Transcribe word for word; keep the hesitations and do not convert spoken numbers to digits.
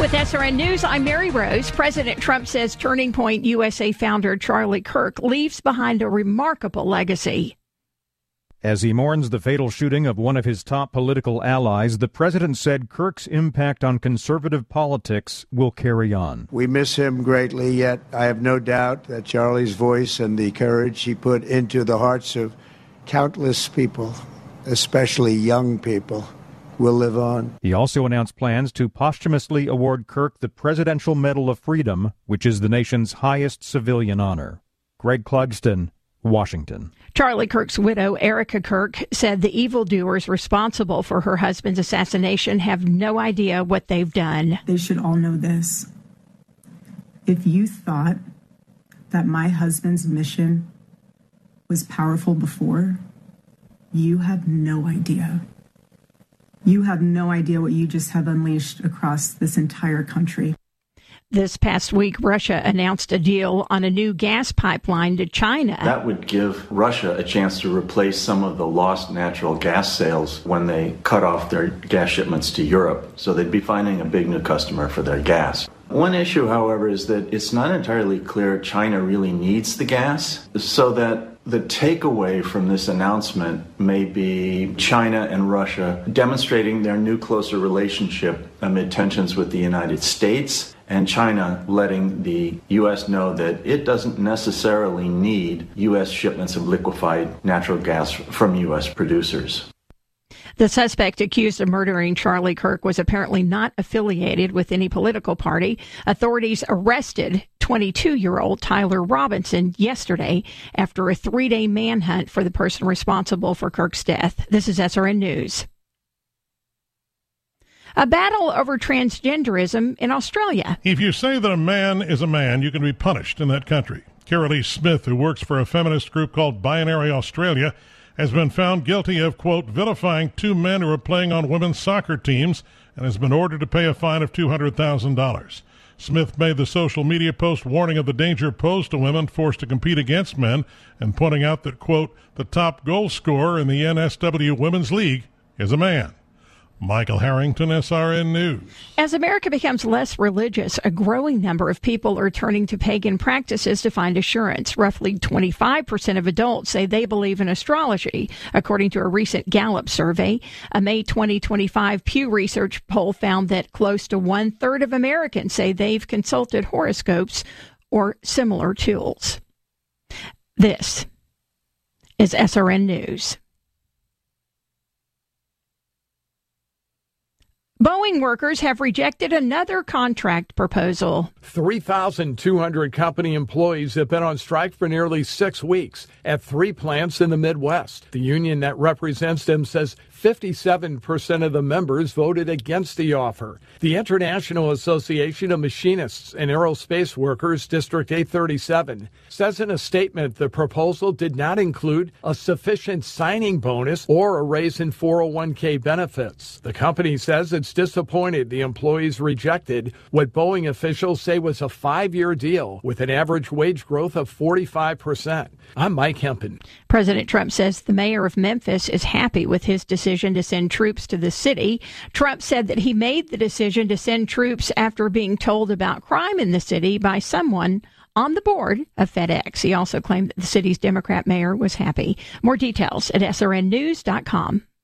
With S R N News, I'm Mary Rose. President Trump says Turning Point U S A founder Charlie Kirk leaves behind a remarkable legacy. As he mourns the fatal shooting of one of his top political allies, the president said Kirk's impact on conservative politics will carry on. We miss him greatly, yet I have no doubt that Charlie's voice and the courage he put into the hearts of countless people, especially young people, will live on. He also announced plans to posthumously award Kirk the Presidential Medal of Freedom, which is the nation's highest civilian honor. Greg Clugston, Washington. Charlie Kirk's widow, Erica Kirk, said the evildoers responsible for her husband's assassination have no idea what they've done. They should all know this. If you thought that my husband's mission was powerful before, you have no idea. You have no idea what you just have unleashed across this entire country. This past week, Russia announced a deal on a new gas pipeline to China. That would give Russia a chance to replace some of the lost natural gas sales when they cut off their gas shipments to Europe. So they'd be finding a big new customer for their gas. One issue, however, is that it's not entirely clear China really needs the gas, so that the takeaway from this announcement may be China and Russia demonstrating their new closer relationship amid tensions with the United States, and China letting the U S know that it doesn't necessarily need U S shipments of liquefied natural gas from U S producers. The suspect accused of murdering Charlie Kirk was apparently not affiliated with any political party. Authorities arrested twenty-two-year-old Tyler Robinson yesterday after a three-day manhunt for the person responsible for Kirk's death. This is S R N News. A battle over transgenderism in Australia. If you say that a man is a man, you can be punished in that country. Carolee Smith, who works for a feminist group called Binary Australia, has been found guilty of, quote, vilifying two men who are playing on women's soccer teams and has been ordered to pay a fine of two hundred thousand dollars. Smith made the social media post warning of the danger posed to women forced to compete against men and pointing out that, quote, the top goal scorer in the N S W Women's League is a man. Michael Harrington, S R N News. As America becomes less religious, a growing number of people are turning to pagan practices to find assurance. Roughly twenty-five percent of adults say they believe in astrology, according to a recent Gallup survey. A May twenty twenty-five Pew Research poll found that close to one-third of Americans say they've consulted horoscopes or similar tools. This is S R N News. Boeing workers have rejected another contract proposal. three thousand two hundred company employees have been on strike for nearly six weeks at three plants in the Midwest. The union that represents them says fifty-seven percent of the members voted against the offer. The International Association of Machinists and Aerospace Workers, District eight thirty-seven, says in a statement the proposal did not include a sufficient signing bonus or a raise in four oh one k benefits. The company says it's disappointed the employees rejected what Boeing officials say was a five-year deal with an average wage growth of forty-five percent. I'm Mike Hempen. President Trump says the mayor of Memphis is happy with his decision to send troops to the city. Trump said that he made the decision to send troops after being told about crime in the city by someone on the board of FedEx. He also claimed that the city's Democrat mayor was happy. More details at S R N news dot com.